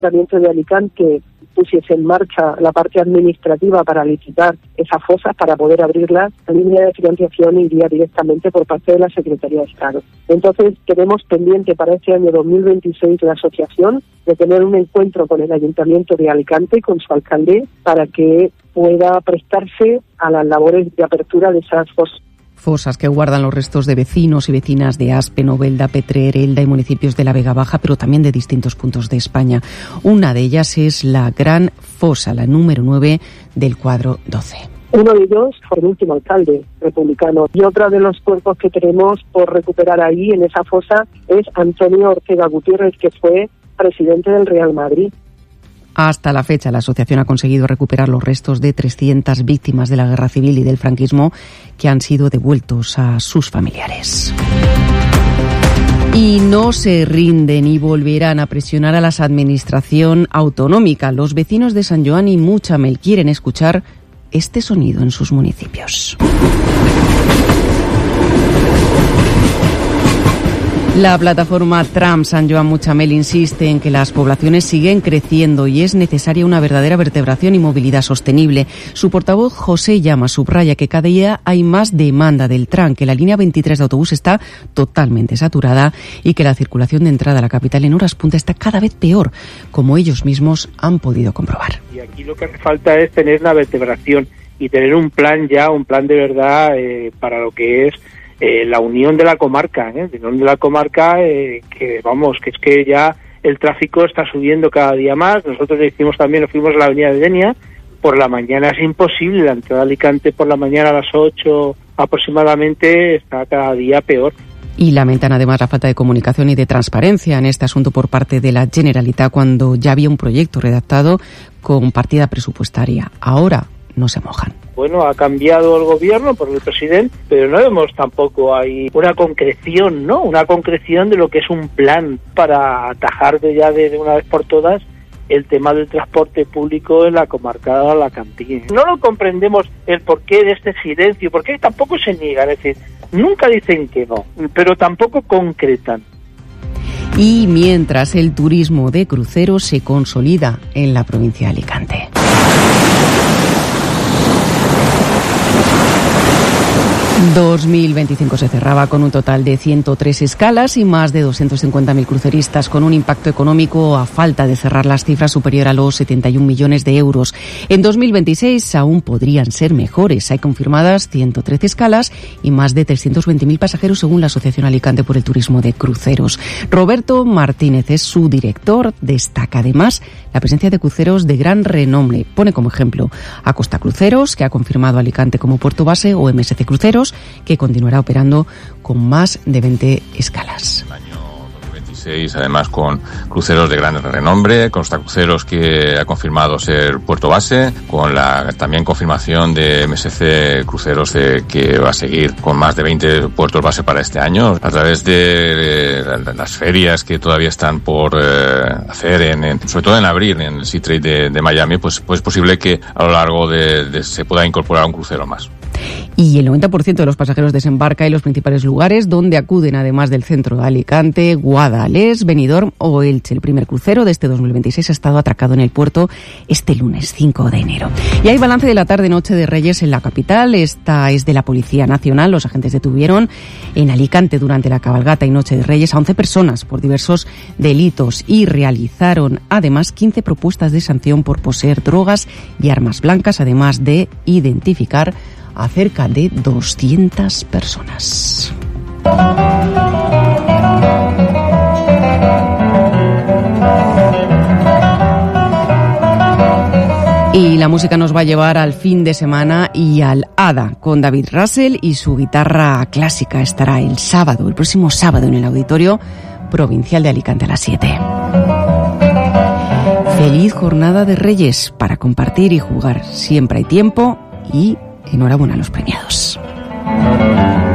Ayuntamiento de Alicante pusiese en marcha la parte administrativa para licitar esas fosas, para poder abrirlas, la línea de financiación iría directamente por parte de la Secretaría de Estado. Entonces, tenemos pendiente para este año 2026 la asociación de tener un encuentro con el Ayuntamiento de Alicante, con su alcalde, para que pueda prestarse a las labores de apertura de esas fosas. Fosas que guardan los restos de vecinos y vecinas de Aspe, Novelda, Petrer, Elda y municipios de la Vega Baja, pero también de distintos puntos de España. Una de ellas es la Gran Fosa, la número 9 del cuadro 12. Uno de ellos fue el último alcalde republicano. Y otro de los cuerpos que tenemos por recuperar ahí, en esa fosa, es Antonio Ortega Gutiérrez, que fue presidente del Real Madrid. Hasta la fecha, la asociación ha conseguido recuperar los restos de 300 víctimas de la Guerra Civil y del franquismo que han sido devueltos a sus familiares. Y no se rinden y volverán a presionar a la administración autonómica. Los vecinos de Sant Joan y Mutxamel quieren escuchar este sonido en sus municipios. La plataforma Tram Sant Joan Mutxamel insiste en que las poblaciones siguen creciendo y es necesaria una verdadera vertebración y movilidad sostenible. Su portavoz, José Llama, subraya que cada día hay más demanda del tram, que la línea 23 de autobús está totalmente saturada y que la circulación de entrada a la capital en horas punta está cada vez peor, como ellos mismos han podido comprobar. Y aquí lo que hace falta es tener una vertebración y tener un plan de verdad para lo que es la unión de la comarca, que es que ya el tráfico está subiendo cada día más. Nosotros nos fuimos a la avenida de Denia, por la mañana es imposible, la entrada a Alicante por la mañana a las 8 aproximadamente está cada día peor. Y lamentan además la falta de comunicación y de transparencia en este asunto por parte de la Generalitat, cuando ya había un proyecto redactado con partida presupuestaria. Ahora no se mojan. Bueno, ha cambiado el gobierno por el presidente, pero no vemos tampoco ahí una concreción, ¿no? Una concreción de lo que es un plan para atajar de una vez por todas el tema del transporte público en la comarca de Alacantí. No lo comprendemos el porqué de este silencio, porque tampoco se niegan, es decir, nunca dicen que no, pero tampoco concretan. Y mientras el turismo de cruceros se consolida en la provincia de Alicante. 2025 se cerraba con un total de 103 escalas y más de 250.000 cruceristas, con un impacto económico, a falta de cerrar las cifras, superior a los 71 millones de euros. En 2026 aún podrían ser mejores. Hay confirmadas 113 escalas y más de 320.000 pasajeros, según la Asociación Alicante por el Turismo de Cruceros. Roberto Martínez es su director. Destaca además la presencia de cruceros de gran renombre. Pone como ejemplo a Costa Cruceros, que ha confirmado Alicante como puerto base, o MSC Cruceros, que continuará operando con más de 20 escalas. Además con cruceros de gran renombre, Costa Cruceros, que ha confirmado ser puerto base, con la también confirmación de MSC Cruceros que va a seguir con más de 20 puertos base para este año. A través de las ferias que todavía están por hacer, sobre todo en abril, en el Sea Trade de Miami, pues es posible que a lo largo se pueda incorporar un crucero más. Y el 90% de los pasajeros desembarca en los principales lugares donde acuden, además del centro de Alicante, Guadalest, Benidorm o Elche. El primer crucero de este 2026 ha estado atracado en el puerto este lunes 5 de enero. Y hay balance de la tarde-noche de Reyes en la capital. Esta es de la Policía Nacional. Los agentes detuvieron en Alicante durante la cabalgata y Noche de Reyes a 11 personas por diversos delitos y realizaron además 15 propuestas de sanción por poseer drogas y armas blancas, además de identificar a cerca de 200 personas. Y la música nos va a llevar al fin de semana y al Hada, con David Russell y su guitarra clásica. Estará el próximo sábado, en el Auditorio Provincial de Alicante a las 7. Feliz jornada de Reyes para compartir y jugar. Siempre hay tiempo y enhorabuena a los premiados.